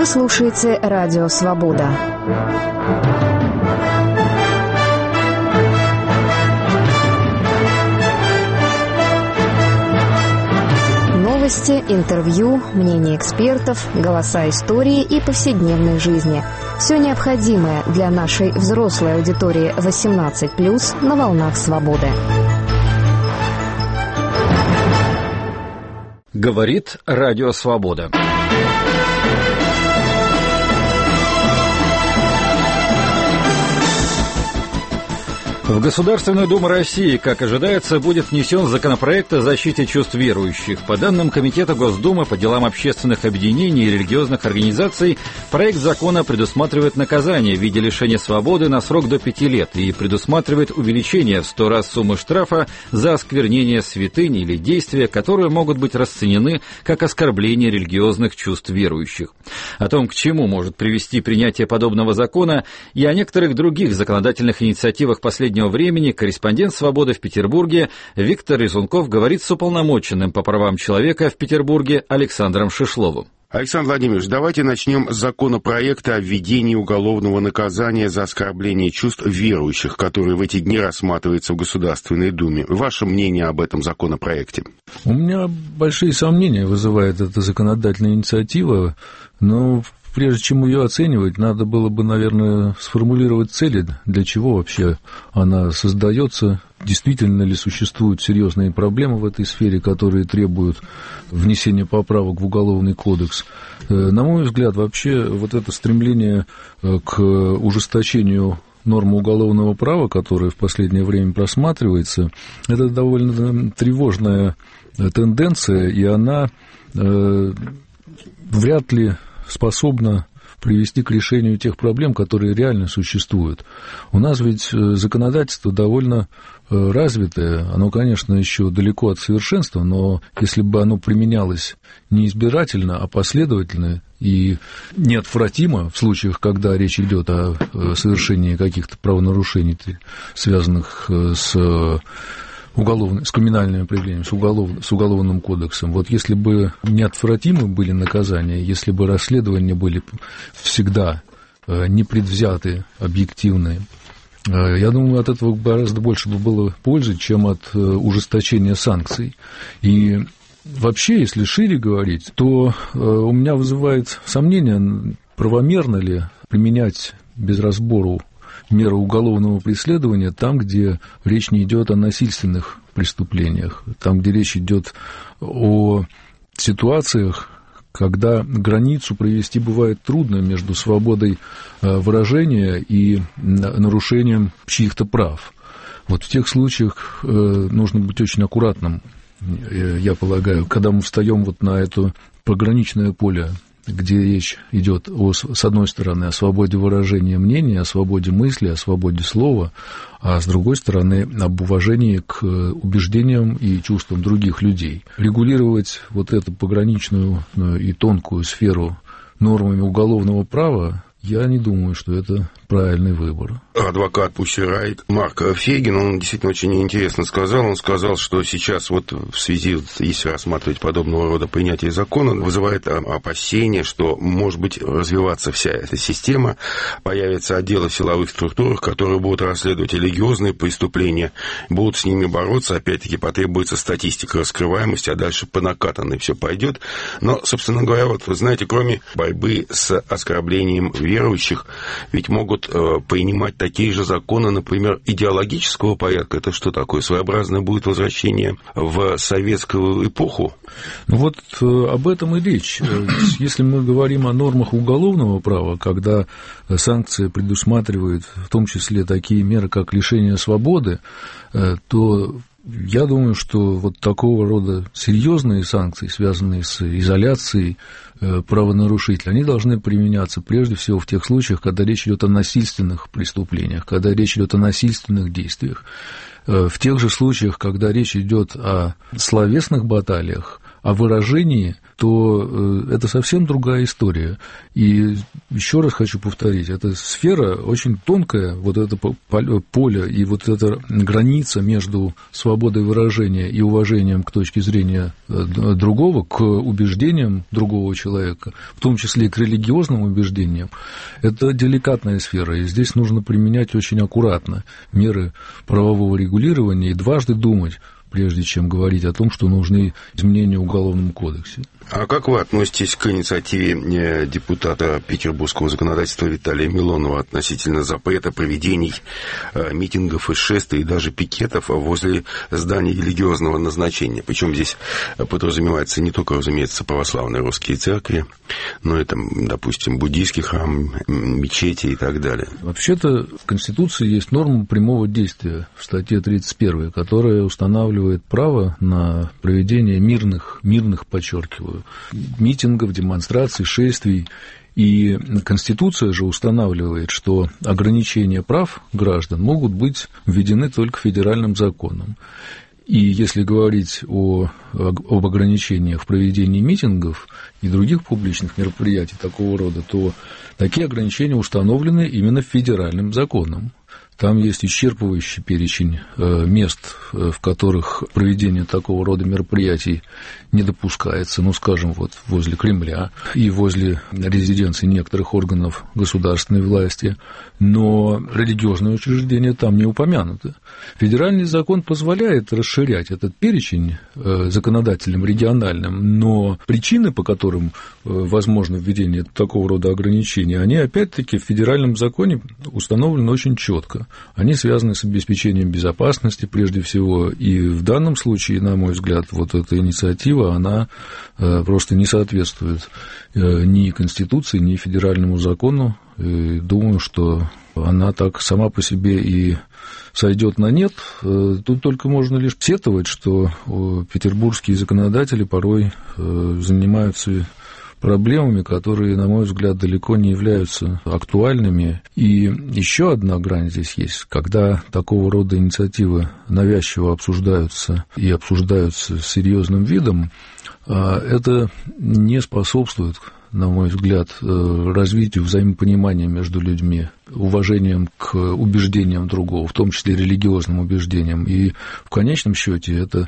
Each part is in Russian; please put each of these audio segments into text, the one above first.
Вы слушаете «Радио Свобода». Новости, интервью, мнения экспертов, голоса истории и повседневной жизни. Все необходимое для нашей взрослой аудитории 18+, на волнах свободы. Говорит Радио Свобода. В Государственную Думу России, как ожидается, будет внесен законопроект о защите чувств верующих. По данным Комитета Госдумы по делам общественных объединений и религиозных организаций, проект закона предусматривает наказание в виде лишения свободы на срок до 5 лет и предусматривает увеличение в 100 раз суммы штрафа за осквернение святынь или действия, которые могут быть расценены как оскорбление религиозных чувств верующих. О том, к чему может привести принятие подобного закона, и о некоторых других законодательных инициативах последнего времени корреспондент «Свободы» в Петербурге Виктор Резунков говорит с уполномоченным по правам человека в Петербурге Александром Шишловым. Александр Владимирович, давайте начнем с законопроекта о введении уголовного наказания за оскорбление чувств верующих, который в эти дни рассматривается в Государственной Думе. Ваше мнение об этом законопроекте? У меня большие сомнения вызывает эта законодательная инициатива, но прежде чем ее оценивать, надо было бы, наверное, сформулировать цели, для чего вообще она создается, действительно ли существуют серьезные проблемы в этой сфере, которые требуют внесения поправок в Уголовный кодекс. На мой взгляд, вообще вот это стремление к ужесточению нормы уголовного права, которая в последнее время просматривается, это довольно тревожная тенденция, и она вряд ли способна привести к решению тех проблем, которые реально существуют. У нас ведь законодательство довольно развитое, оно, конечно, еще далеко от совершенства, но если бы оно применялось не избирательно, а последовательно и неотвратимо в случаях, когда речь идет о совершении каких-то правонарушений, связанных с криминальным определением, с уголовным кодексом. Вот если бы неотвратимы были наказания, если бы расследования были всегда непредвзяты, объективные, я думаю, от этого гораздо больше бы было пользы, чем от ужесточения санкций. И вообще, если шире говорить, то у меня вызывает сомнение, правомерно ли применять без разбору меры уголовного преследования там, где речь не идет о насильственных преступлениях, там, где речь идет о ситуациях, когда границу провести бывает трудно между свободой выражения и нарушением чьих-то прав. Вот в тех случаях нужно быть очень аккуратным, я полагаю, когда мы встаем вот на это пограничное поле, где речь идет, с одной стороны, о свободе выражения мнения, о свободе мысли, о свободе слова, а с другой стороны, об уважении к убеждениям и чувствам других людей. Регулировать вот эту пограничную и тонкую сферу нормами уголовного права, я не думаю, что это правильный выбор. Адвокат Pussy Riot Марк Фейгин, он действительно очень интересно сказал. Он сказал, что сейчас вот в связи, если рассматривать подобного рода принятие закона, вызывает опасение, что может быть развиваться вся эта система, появятся отделы в силовых структурах, которые будут расследовать религиозные преступления, будут с ними бороться, опять-таки потребуется статистика раскрываемости, а дальше по накатанной все пойдет. Но, собственно говоря, вот вы знаете, кроме борьбы с оскорблением верующих, ведь могут принимать такие же законы, например, идеологического порядка. Это что такое? Своеобразное будет возвращение в советскую эпоху? Ну вот об этом и речь. Если мы говорим о нормах уголовного права, когда санкции предусматривают в том числе такие меры, как лишение свободы, то я думаю, что вот такого рода серьезные санкции, связанные с изоляцией правонарушителя, они должны применяться прежде всего в тех случаях, когда речь идет о насильственных преступлениях, когда речь идет о насильственных действиях. В тех же случаях, когда речь идет о словесных баталиях, о выражении, то это совсем другая история. И еще раз хочу повторить, эта сфера очень тонкая, вот это поле и вот эта граница между свободой выражения и уважением к точке зрения другого, к убеждениям другого человека, в том числе и к религиозным убеждениям, это деликатная сфера, и здесь нужно применять очень аккуратно меры правового регулирования и дважды думать, прежде чем говорить о том, что нужны изменения в Уголовном кодексе. А как вы относитесь к инициативе депутата петербургского законодательства Виталия Милонова относительно запрета проведений митингов и шествий и даже пикетов возле зданий религиозного назначения? Причем здесь подразумевается не только, разумеется, православные русские церкви, но и, там, допустим, буддийский храм, мечети и так далее. Вообще-то в Конституции есть норма прямого действия в статье 31, которая устанавливает право на проведение мирных, подчеркиваю, митингов, демонстраций, шествий. И Конституция же устанавливает, что ограничения прав граждан могут быть введены только федеральным законом. И если говорить об ограничениях в проведении митингов и других публичных мероприятий такого рода, то такие ограничения установлены именно федеральным законом. Там есть исчерпывающий перечень мест, в которых проведение такого рода мероприятий не допускается, ну, скажем, вот возле Кремля и возле резиденций некоторых органов государственной власти, но религиозные учреждения там не упомянуты. Федеральный закон позволяет расширять этот перечень законодателям региональным, но причины, по которым возможно введение такого рода ограничений, они опять-таки в федеральном законе установлены очень четко. Они связаны с обеспечением безопасности прежде всего, и в данном случае, на мой взгляд, вот эта инициатива, она просто не соответствует ни Конституции, ни федеральному закону, и думаю, что она так сама по себе и сойдет на нет. Тут только можно лишь сетовать, что петербургские законодатели порой занимаются проблемами, которые, на мой взгляд, далеко не являются актуальными. И еще одна грань здесь есть, когда такого рода инициативы навязчиво обсуждаются и обсуждаются с серьезным видом, это не способствует, на мой взгляд, развитию взаимопонимания между людьми, уважением к убеждениям другого, в том числе религиозным убеждениям. И в конечном счете это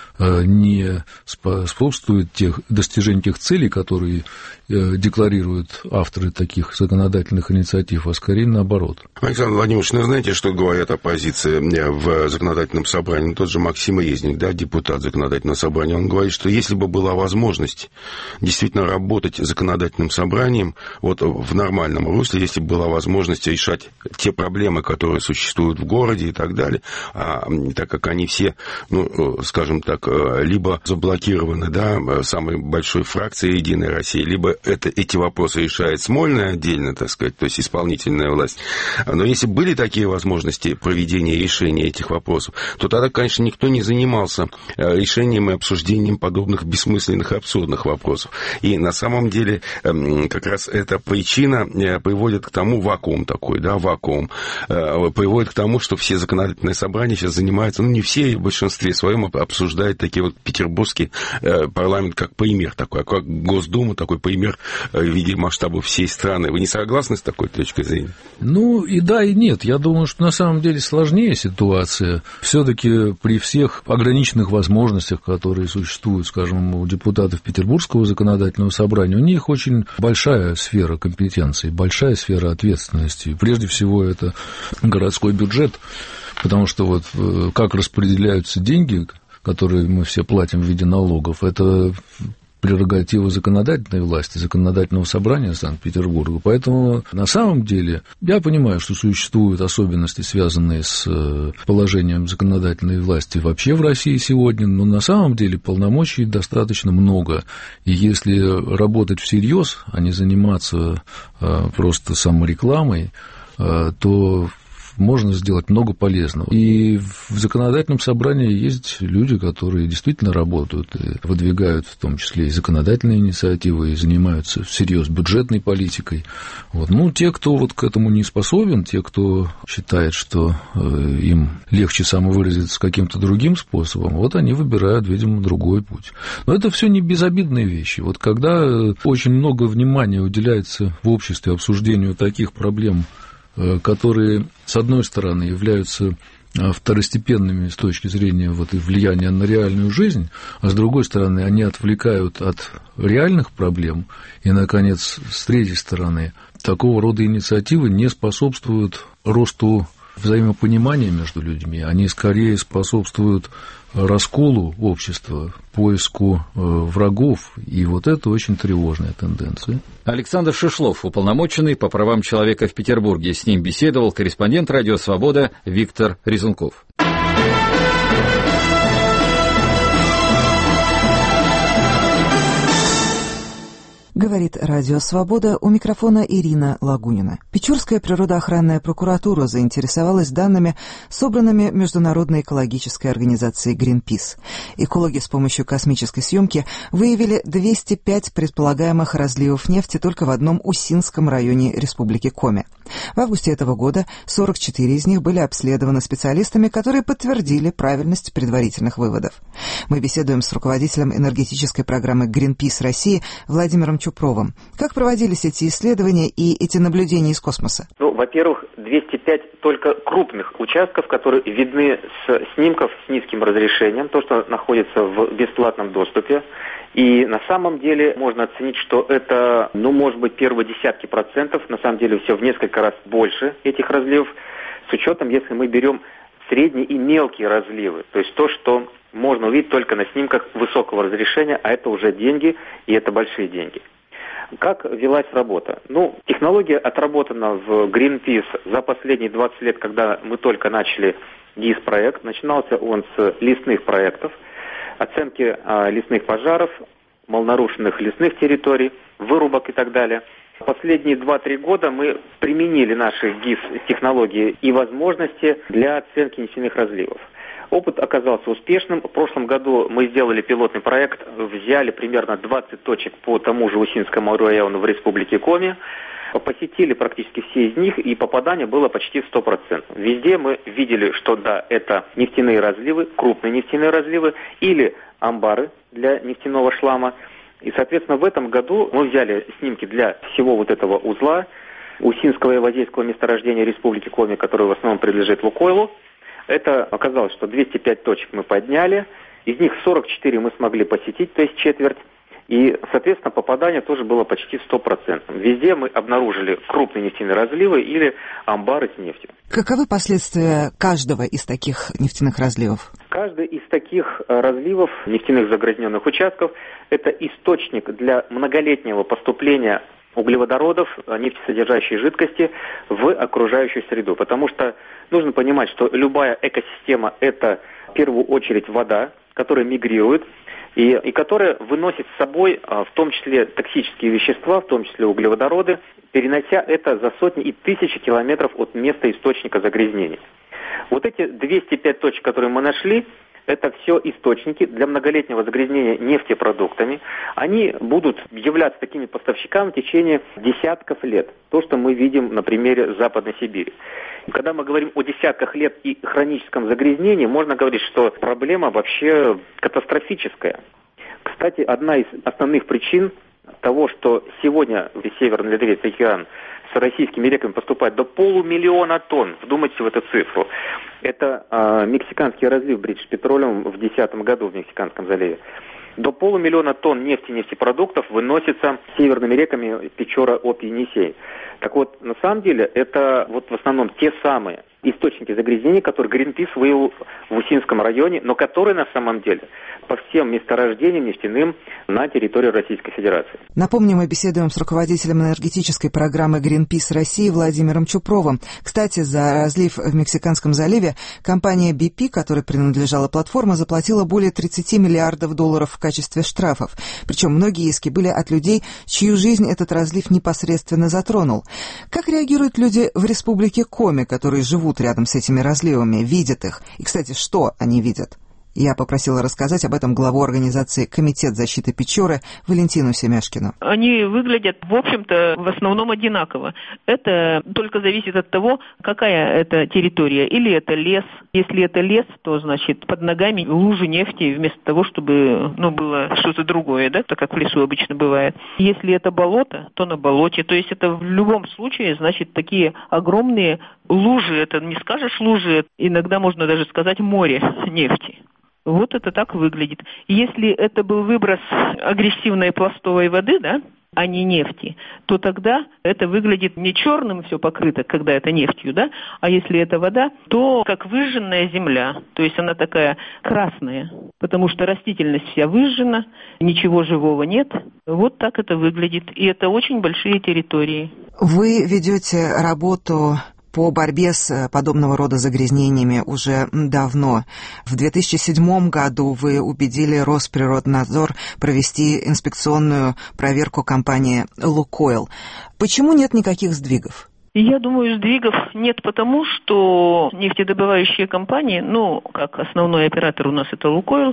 не способствует достижению тех целей, которые декларируют авторы таких законодательных инициатив, а скорее наоборот. Александр Владимирович, ну, знаете, что говорят оппозиции в законодательном собрании? Тот же Максим Резник, да, депутат законодательного собрания, он говорит, что если бы была возможность действительно работать законодательным собранием вот в нормальном русле, если бы была возможность решать те проблемы, которые существуют в городе и так далее, так как они все, ну, скажем так, либо заблокированы, да, самой большой фракцией «Единой России», либо эти вопросы решает Смольная отдельно, так сказать, то есть исполнительная власть. Но если были такие возможности проведения и решения этих вопросов, то тогда, конечно, никто не занимался решением и обсуждением подобных бессмысленных и абсурдных вопросов. И на самом деле как раз эта причина приводит к тому, вакуум такой, да, приводит к тому, что все законодательные собрания сейчас занимаются, ну, не все, в большинстве своем обсуждают такие вот петербургский парламент как пример такой, как Госдума такой пример в виде масштаба всей страны. Вы не согласны с такой точкой зрения? Ну, и да, и нет. Я думаю, что на самом деле сложнее ситуация. Все-таки при всех ограниченных возможностях, которые существуют, скажем, у депутатов Петербургского законодательного собрания, у них очень большая сфера компетенций, большая сфера ответственности. Прежде всего, это городской бюджет, потому что вот как распределяются деньги, которые мы все платим в виде налогов, это прерогатива законодательной власти, законодательного собрания Санкт-Петербурга. Поэтому на самом деле я понимаю, что существуют особенности, связанные с положением законодательной власти вообще в России сегодня, но на самом деле полномочий достаточно много. И если работать всерьез, а не заниматься просто саморекламой, то можно сделать много полезного. И в законодательном собрании есть люди, которые действительно работают и выдвигают в том числе и законодательные инициативы, и занимаются всерьез бюджетной политикой. Вот. Ну, те, кто вот к этому не способен, те, кто считает, что им легче самовыразиться каким-то другим способом, вот они выбирают, видимо, другой путь. Но это все не безобидные вещи. Вот когда очень много внимания уделяется в обществе обсуждению таких проблем, которые, с одной стороны, являются второстепенными с точки зрения вот и влияния на реальную жизнь, а с другой стороны, они отвлекают от реальных проблем, и, наконец, с третьей стороны, такого рода инициативы не способствуют росту взаимопонимания между людьми, они скорее способствуют расколу общества, поиску врагов, и вот это очень тревожная тенденция. Александр Шишлов, уполномоченный по правам человека в Петербурге. С ним беседовал корреспондент «Радио Свобода» Виктор Резунков. Говорит Радио Свобода, у микрофона Ирина Лагунина. Печорская природоохранная прокуратура заинтересовалась данными, собранными Международной экологической организацией Greenpeace. Экологи с помощью космической съемки выявили 205 предполагаемых разливов нефти только в одном Усинском районе Республики Коми. В августе этого года 44 из них были обследованы специалистами, которые подтвердили правильность предварительных выводов. Мы беседуем с руководителем энергетической программы Greenpeace России Владимиром Чупровым. Как проводились эти исследования и эти наблюдения из космоса? Во-первых, 205 только крупных участков, которые видны с снимков с низким разрешением, то, что находится в бесплатном доступе. И на самом деле можно оценить, что это, может быть, первые десятки процентов, на самом деле все в несколько раз больше этих разливов, с учетом, если мы берем средние и мелкие разливы, то есть то, что можно увидеть только на снимках высокого разрешения, а это уже деньги, и это большие деньги. Как велась работа? Технология отработана в Greenpeace за последние 20 лет, когда мы только начали ГИС-проект. Начинался он с лесных проектов, оценки лесных пожаров, малонарушенных лесных территорий, вырубок и так далее. Последние 2-3 года мы применили наши ГИС-технологии и возможности для оценки нефтяных разливов. Опыт оказался успешным. В прошлом году мы сделали пилотный проект, взяли примерно 20 точек по тому же Усинскому району в Республике Коми, посетили практически все из них, и попадание было почти 100%. Везде мы видели, что да, это нефтяные разливы, крупные нефтяные разливы или амбары для нефтяного шлама. И, соответственно, в этом году мы взяли снимки для всего вот этого узла Усинского и Лазейского месторождения Республики Коми, который в основном принадлежит Лукойлу. Это оказалось, что 205 точек мы подняли, из них 44 мы смогли посетить, то есть четверть. И, соответственно, попадание тоже было почти 100%. Везде мы обнаружили крупные нефтяные разливы или амбары с нефтью. Каковы последствия каждого из таких нефтяных разливов? Каждый из таких разливов, нефтяных загрязненных участков, это источник для многолетнего поступления углеводородов, нефтесодержащей жидкости в окружающую среду. Потому что нужно понимать, что любая экосистема – это в первую очередь вода, которая мигрирует, и которая выносит с собой в том числе токсические вещества, в том числе углеводороды, перенося это за сотни и тысячи километров от места источника загрязнения. Вот эти 205 точек, которые мы нашли, это все источники для многолетнего загрязнения нефтепродуктами. Они будут являться такими поставщиками в течение десятков лет. То, что мы видим на примере Западной Сибири. Когда мы говорим о десятках лет и хроническом загрязнении, можно говорить, что проблема вообще катастрофическая. Кстати, одна из основных причин того, что сегодня в Северный Ледовитый океан с российскими реками поступает до 500 000 тонн, вдумайтесь в эту цифру, это мексиканский разлив British Petroleum в 2010 году в Мексиканском заливе. До 500 000 тонн нефти и нефтепродуктов выносится северными реками Печора, Обь, Енисей. Так вот, на самом деле, это вот в основном те самые источники загрязнения, которые Greenpeace выявил в Усинском районе, но которые на самом деле по всем месторождениям нефтяным на территории Российской Федерации. Напомню, мы беседуем с руководителем энергетической программы Greenpeace России Владимиром Чупровым. Кстати, за разлив в Мексиканском заливе компания BP, которой принадлежала платформа, заплатила более 30 миллиардов долларов в качестве штрафов. Причем многие иски были от людей, чью жизнь этот разлив непосредственно затронул. Как реагируют люди в Республике Коми, которые живут рядом с этими разливами, видят их? И, кстати, что они видят? Я попросила рассказать об этом главу организации «Комитет защиты Печоры» Валентину Семяшкину. Они выглядят, в общем-то, в основном одинаково. Это только зависит от того, какая это территория. Или это лес. Если это лес, то, значит, под ногами лужи нефти, вместо того, чтобы, было что-то другое, да, так как в лесу обычно бывает. Если это болото, то на болоте. То есть это в любом случае, значит, такие огромные лужи. Это не скажешь лужи, иногда можно даже сказать море нефти. Вот это так выглядит. Если это был выброс агрессивной пластовой воды, да, а не нефти, то тогда это выглядит не черным все покрыто, когда это нефтью, да, а если это вода, то как выжженная земля, то есть она такая красная, потому что растительность вся выжжена, ничего живого нет. Вот так это выглядит, и это очень большие территории. Вы ведете работу по борьбе с подобного рода загрязнениями уже давно. В 2007 году вы убедили Росприроднадзор провести инспекционную проверку компании «Лукойл». Почему нет никаких сдвигов? Я думаю, сдвигов нет потому, что нефтедобывающие компании, как основной оператор у нас это «Лукойл»,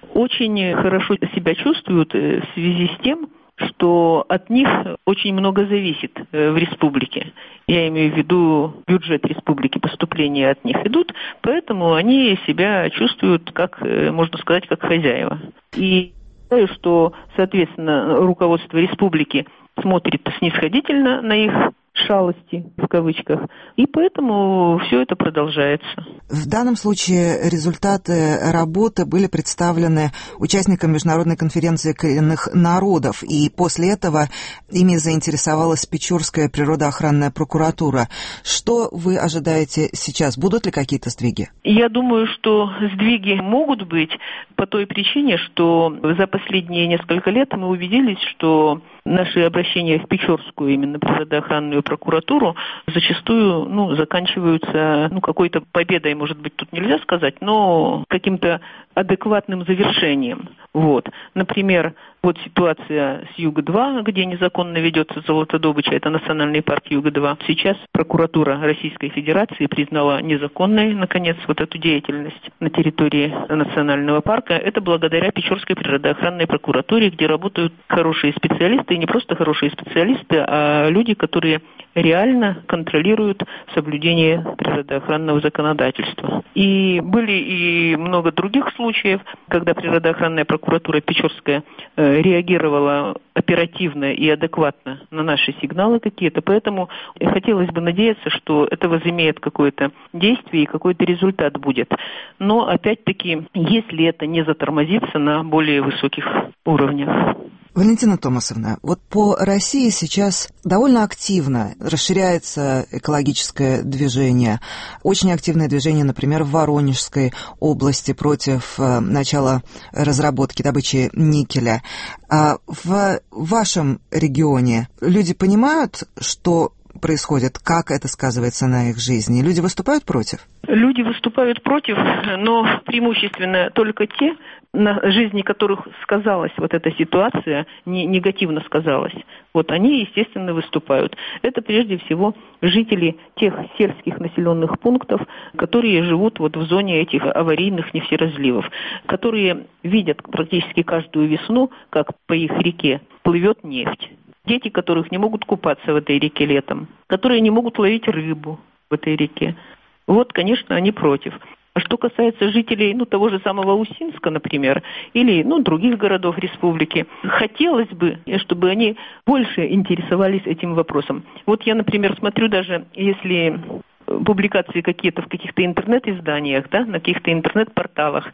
очень хорошо себя чувствуют в связи с тем, что от них очень много зависит в республике. Я имею в виду бюджет республики, поступления от них идут, поэтому они себя чувствуют, как, можно сказать, как хозяева. И считаю, что, соответственно, руководство республики смотрит снисходительно на их шалости, в кавычках, и поэтому все это продолжается. В данном случае результаты работы были представлены участникам Международной конференции коренных народов, и после этого ими заинтересовалась Печорская природоохранная прокуратура. Что вы ожидаете сейчас? Будут ли какие-то сдвиги? Я думаю, что сдвиги могут быть по той причине, что за последние несколько лет мы убедились, что наши обращения в Печорскую именно природоохранную прокуратуру зачастую заканчиваются какой-то победой, может быть, тут нельзя сказать, но каким-то адекватным завершением. Например, ситуация с Юга-2, где незаконно ведется золотодобыча, это национальный парк Юга-2. Сейчас прокуратура Российской Федерации признала незаконной, наконец, эту деятельность на территории национального парка. Это благодаря Печорской природоохранной прокуратуре, где работают хорошие специалисты, и не просто хорошие специалисты, а люди, которые реально контролируют соблюдение природоохранного законодательства. И были и много других случаев, когда природоохранная прокуратура Печорская реагировала оперативно и адекватно на наши сигналы какие-то. Поэтому хотелось бы надеяться, что это возымеет какое-то действие и какой-то результат будет. Но, опять-таки, если это не затормозится на более высоких уровнях. Валентина Томасовна, по России сейчас довольно активно расширяется экологическое движение. Очень активное движение, например, в Воронежской области против начала разработки, добычи никеля. А в вашем регионе люди понимают, что происходит, как это сказывается на их жизни? Люди выступают против? Люди выступают против, но преимущественно только те, на жизни которых сказалась эта ситуация, негативно сказалась. Они, естественно, выступают. Это прежде всего жители тех сельских населенных пунктов, которые живут в зоне этих аварийных нефтеразливов, которые видят практически каждую весну, как по их реке плывет нефть. Дети, которых не могут купаться в этой реке летом, которые не могут ловить рыбу в этой реке. Конечно, они против. А что касается жителей, того же самого Усинска, например, или, других городов республики, хотелось бы, чтобы они больше интересовались этим вопросом. Я, например, смотрю даже, если публикации какие-то в каких-то интернет-изданиях, на каких-то интернет-порталах,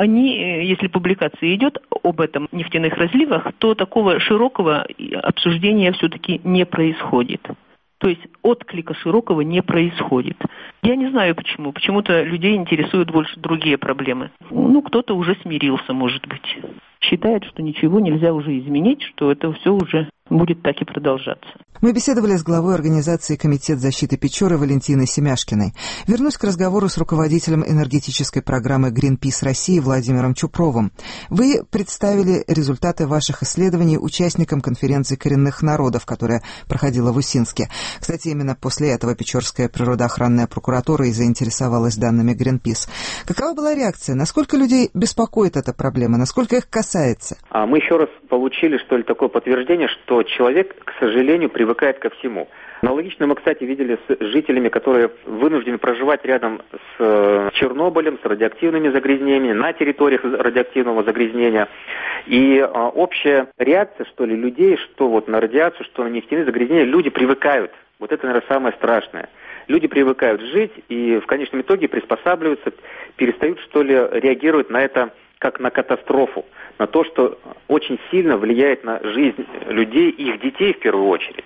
если публикация идет об этом нефтяных разливах, то такого широкого обсуждения все-таки не происходит. То есть отклика широкого не происходит. Я не знаю почему. Почему-то людей интересуют больше другие проблемы. Кто-то уже смирился, может быть. Считает, что ничего нельзя уже изменить, что это все уже будет так и продолжаться. Мы беседовали с главой организации «Комитет защиты Печоры» Валентиной Семяшкиной. Вернусь к разговору с руководителем энергетической программы Greenpeace России Владимиром Чупровым. Вы представили результаты ваших исследований участникам конференции коренных народов, которая проходила в Усинске. Кстати, именно после этого Печорская природоохранная прокуратура и заинтересовалась данными Greenpeace. Какова была реакция? Насколько людей беспокоит эта проблема? Насколько их касается? Мы еще раз получили, такое подтверждение, что человек, к сожалению, привыкает ко всему. Аналогично мы, кстати, видели с жителями, которые вынуждены проживать рядом с Чернобылем, с радиоактивными загрязнениями, на территориях радиоактивного загрязнения. И общая реакция, людей, что на радиацию, что на нефтяные загрязнения, люди привыкают. Вот это, наверное, самое страшное. Люди привыкают жить и в конечном итоге приспосабливаются, перестают, реагировать на это как на катастрофу, на то, что очень сильно влияет на жизнь людей и их детей в первую очередь.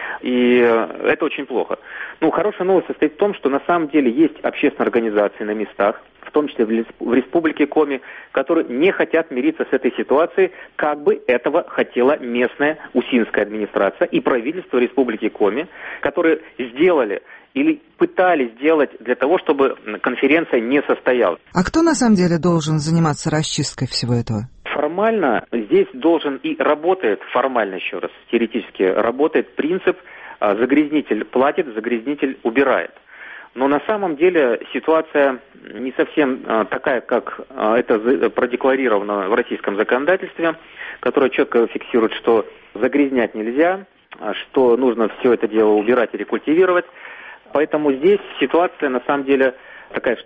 И это очень плохо. Хорошая новость состоит в том, что на самом деле есть общественные организации на местах, в том числе в Республике Коми, которые не хотят мириться с этой ситуацией, как бы этого хотела местная усинская администрация и правительство Республики Коми, которые сделали или пытались сделать для того, чтобы конференция не состоялась. А кто на самом деле должен заниматься расчисткой всего этого? Формально здесь должен и работает, формально еще раз, теоретически работает принцип загрязнитель платит, загрязнитель убирает. Но на самом деле ситуация не совсем такая, как это продекларировано в российском законодательстве, которое четко фиксирует, что загрязнять нельзя, что нужно все это дело убирать и рекультивировать. Поэтому здесь ситуация на самом деле такая,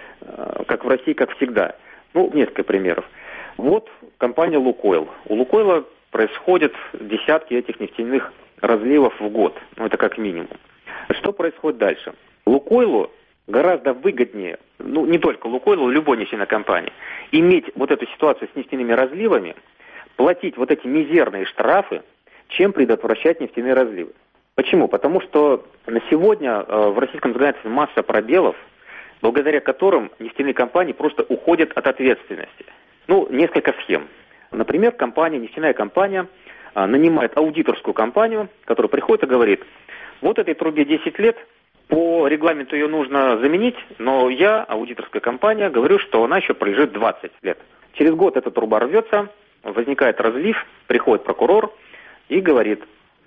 как в России, как всегда. Несколько примеров. Вот компания «Лукойл». У «Лукойла» происходят десятки этих нефтяных разливов в год. Это как минимум. Что происходит дальше? «Лукойлу» гораздо выгоднее, не только «Лукойлу», любой нефтяной компании, иметь вот эту ситуацию с нефтяными разливами, платить вот эти мизерные штрафы, чем предотвращать нефтяные разливы. Почему? Потому что на сегодня в российском законодательстве масса пробелов, благодаря которым нефтяные компании просто уходят от ответственности. Несколько схем. Например, нефтяная компания нанимает аудиторскую компанию, которая приходит и говорит: вот этой трубе 10 лет, по регламенту ее нужно заменить, но я, аудиторская компания, говорю, что она еще пролежит 20 лет. Через год эта труба рвется, возникает разлив, приходит прокурор и говорит: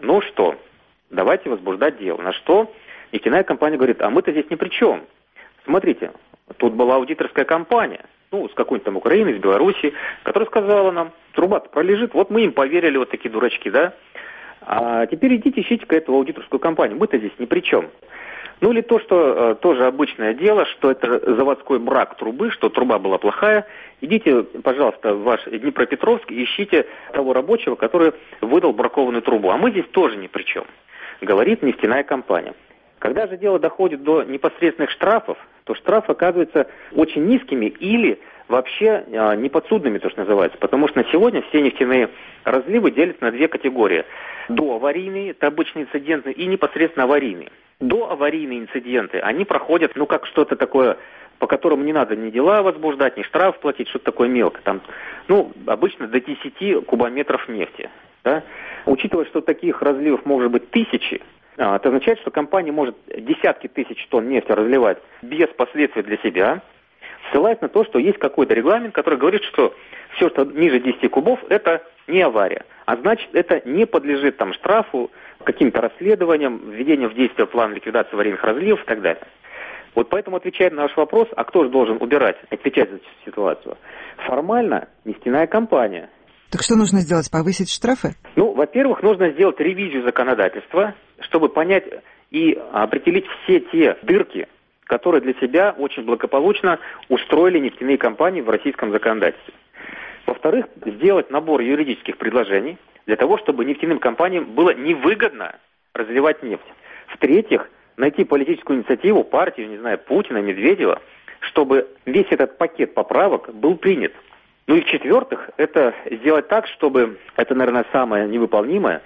давайте возбуждать дело. На что нефтяная компания говорит: а мы-то здесь ни при чем. Смотрите, тут была аудиторская компания, с какой-нибудь там Украины, из Беларуси, которая сказала нам: труба-то пролежит, вот мы им поверили, вот такие дурачки, да? А теперь идите, ищите-ка эту аудиторскую компанию, мы-то здесь ни при чем. Или то, что тоже обычное дело, что это заводской брак трубы, что труба была плохая. Идите, пожалуйста, в ваш Днепропетровск и ищите того рабочего, который выдал бракованную трубу. А мы здесь тоже ни при чем, говорит нефтяная компания. Когда же дело доходит до непосредственных штрафов, то штрафы оказываются очень низкими или вообще неподсудными, то, что называется. Потому что на сегодня все нефтяные разливы делятся на две категории. Доаварийные, это обычные инциденты, и непосредственно аварийные. Доаварийные инциденты, они проходят, как что-то такое, по которому не надо ни дела возбуждать, ни штраф платить, что-то такое мелкое. Там, обычно до 10 кубометров нефти. Да? Учитывая, что таких разливов может быть тысячи, это означает, что компания может десятки тысяч тонн нефти разливать без последствий для себя, ссылаясь на то, что есть какой-то регламент, который говорит, что все, что ниже 10 кубов, это не авария. А значит, это не подлежит штрафу, каким-то расследованиям, введению в действие плана ликвидации аварийных разливов и так далее. Вот поэтому, отвечая на ваш вопрос, а кто же должен отвечать за эту ситуацию? Формально нефтяная компания. Так что нужно сделать? Повысить штрафы? Во-первых, нужно сделать ревизию законодательства, чтобы понять и определить все те дырки, которые для себя очень благополучно устроили нефтяные компании в российском законодательстве. Во-вторых, сделать набор юридических предложений для того, чтобы нефтяным компаниям было невыгодно разливать нефть. В-третьих, найти политическую инициативу, партию, Путина, Медведева, чтобы весь этот пакет поправок был принят. И в-четвертых, это сделать так, чтобы, это, наверное, самое невыполнимое,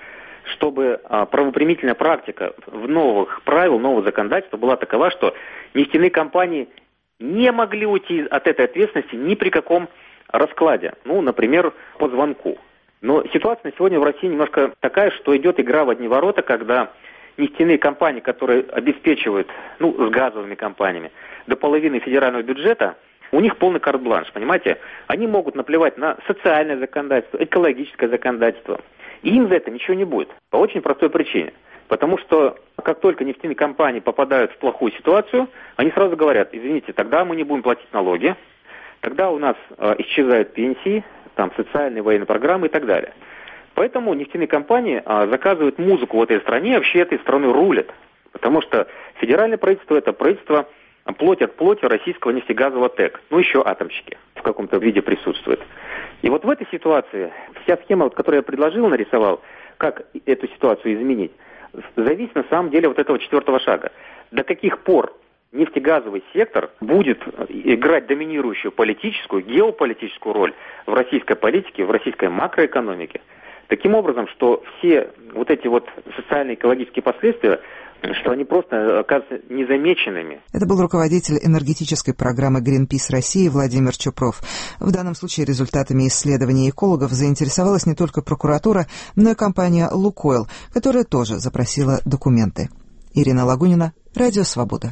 чтобы правоприменительная практика в новых правил, нового законодательства была такова, что нефтяные компании не могли уйти от этой ответственности ни при каком раскладе. Ну, например, по звонку. Но ситуация на сегодня в России немножко такая, что идет игра в одни ворота, когда нефтяные компании, которые обеспечивают, с газовыми компаниями, до половины федерального бюджета, у них полный карт-бланш, понимаете? Они могут наплевать на социальное законодательство, экологическое законодательство. И им за это ничего не будет. По очень простой причине. Потому что как только нефтяные компании попадают в плохую ситуацию, они сразу говорят: извините, тогда мы не будем платить налоги, тогда у нас исчезают пенсии, там социальные военные программы и так далее. Поэтому нефтяные компании заказывают музыку в этой стране, вообще этой страной рулят. Потому что федеральное правительство – это правительство плоть от плоти российского нефтегазового ТЭК. Еще атомщики в каком-то виде присутствуют. И вот в этой ситуации вся схема, которую я предложил, нарисовал, как эту ситуацию изменить, зависит на самом деле вот этого 4-го шага. До каких пор нефтегазовый сектор будет играть доминирующую политическую, геополитическую роль в российской политике, в российской макроэкономике. Таким образом, что все вот эти вот социально-экологические последствия, что они просто оказываются незамеченными. Это был руководитель энергетической программы Greenpeace России Владимир Чупров. В данном случае результатами исследований экологов заинтересовалась не только прокуратура, но и компания «Лукойл», которая тоже запросила документы. Ирина Лагунина, Радио Свобода.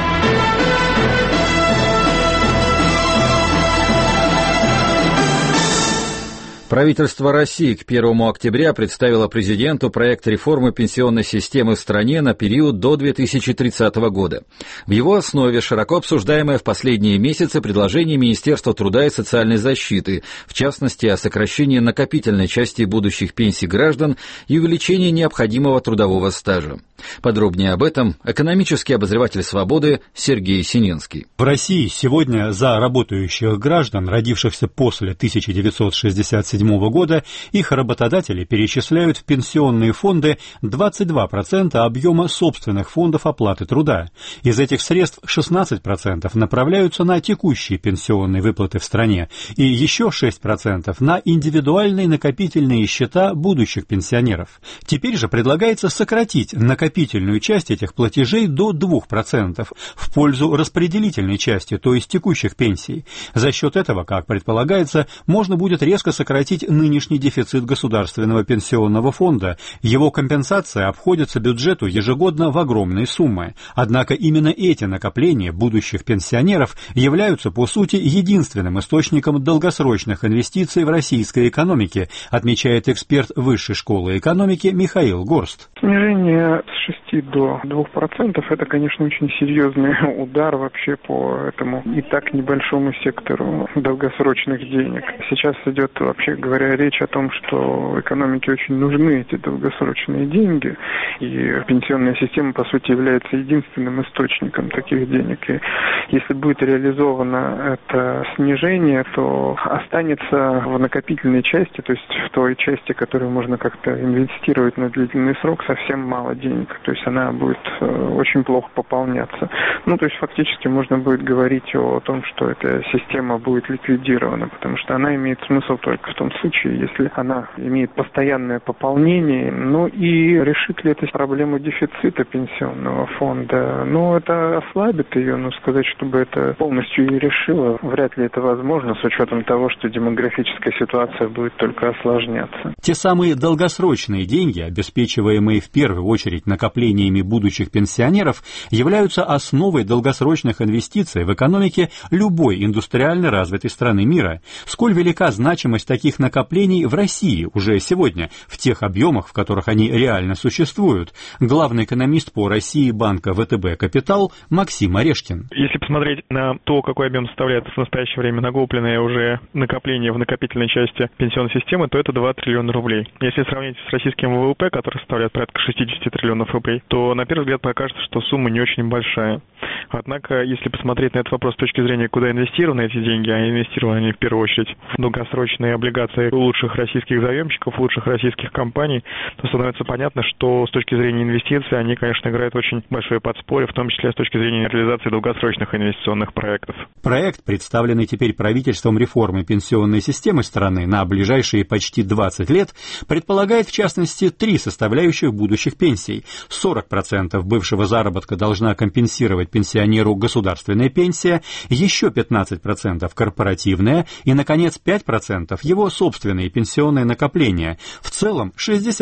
Правительство России к 1 октября представило президенту проект реформы пенсионной системы в стране на период до 2030 года. В его основе широко обсуждаемое в последние месяцы предложение Министерства труда и социальной защиты, в частности, о сокращении накопительной части будущих пенсий граждан и увеличении необходимого трудового стажа. Подробнее об этом экономический обозреватель «Свободы» Сергей Синенский. В России сегодня за работающих граждан, родившихся после 1967 года, их работодатели перечисляют в пенсионные фонды 22% объема собственных фондов оплаты труда. Из этих средств 16% направляются на текущие пенсионные выплаты в стране и еще 6% на индивидуальные накопительные счета будущих пенсионеров. Теперь же предлагается сократить накопительную часть этих платежей до 2% в пользу распределительной части, то есть текущих пенсий. За счет этого, как предполагается, можно будет резко сократить нынешний дефицит государственного пенсионного фонда. Его компенсация обходится бюджету ежегодно в огромные суммы. Однако именно эти накопления будущих пенсионеров являются, по сути, единственным источником долгосрочных инвестиций в российской экономике, отмечает эксперт Высшей школы экономики Михаил Горст. Снижение с 6 до 2% это, конечно, очень серьезный удар вообще по этому и так небольшому сектору долгосрочных денег. Сейчас идет, вообще говоря, речь о том, что экономике очень нужны эти долгосрочные деньги, и пенсионная система, по сути, является единственным источником таких денег. И если будет реализовано это снижение, то останется в накопительной части, то есть в той части, которую можно как-то инвестировать на длительный срок, совсем мало денег. То есть она будет очень плохо пополняться. То есть фактически можно будет говорить о том, что эта система будет ликвидирована, потому что она имеет смысл только в том случае, если она имеет постоянное пополнение. И решит ли это проблему дефицита пенсионного фонда? Это ослабит ее, но сказать, чтобы это полностью и решило, вряд ли это возможно, с учетом того, что демографическая ситуация будет только осложняться. Те самые долгосрочные деньги, обеспечиваемые в первую очередь накоплениями будущих пенсионеров, являются основой долгосрочных инвестиций в экономике любой индустриально развитой страны мира. Сколь велика значимость таких накоплений в России уже сегодня, в тех объемах, в которых они реально существуют. Главный экономист по России банка ВТБ «Капитал» Максим Орешкин. Если посмотреть на то, какой объем составляет в настоящее время накопленное уже накопление в накопительной части пенсионной системы, то это 2 триллиона рублей. Если сравнить с российским ВВП, который составляет порядка 60 триллионов миллионов рублей, то на первый взгляд покажется, что сумма не очень большая. Однако, если посмотреть на этот вопрос с точки зрения, куда инвестированы эти деньги, а инвестированы они в первую очередь в долгосрочные облигации лучших российских заемщиков, лучших российских компаний, то становится понятно, что с точки зрения инвестиций они, конечно, играют очень большое подспорье, в том числе с точки зрения реализации долгосрочных инвестиционных проектов. Проект, представленный теперь правительством реформы пенсионной системы страны на ближайшие почти 20 лет, предполагает, в частности, 3 составляющих будущих пенсий. 40% бывшего заработка должна компенсировать пенсионеру государственная пенсия, еще 15% корпоративная и, наконец, 5% его собственные пенсионные накопления. В целом